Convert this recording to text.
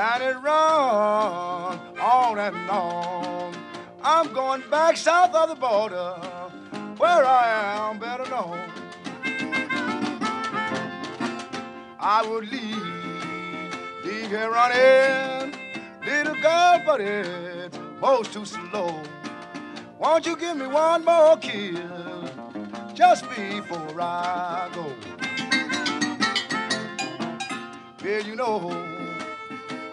and it run on and on. I'm going back south of the border where I am better known. I would leave here running, little girl, but it's most too slow. Won't you give me one more kiss just before I go? Well, you know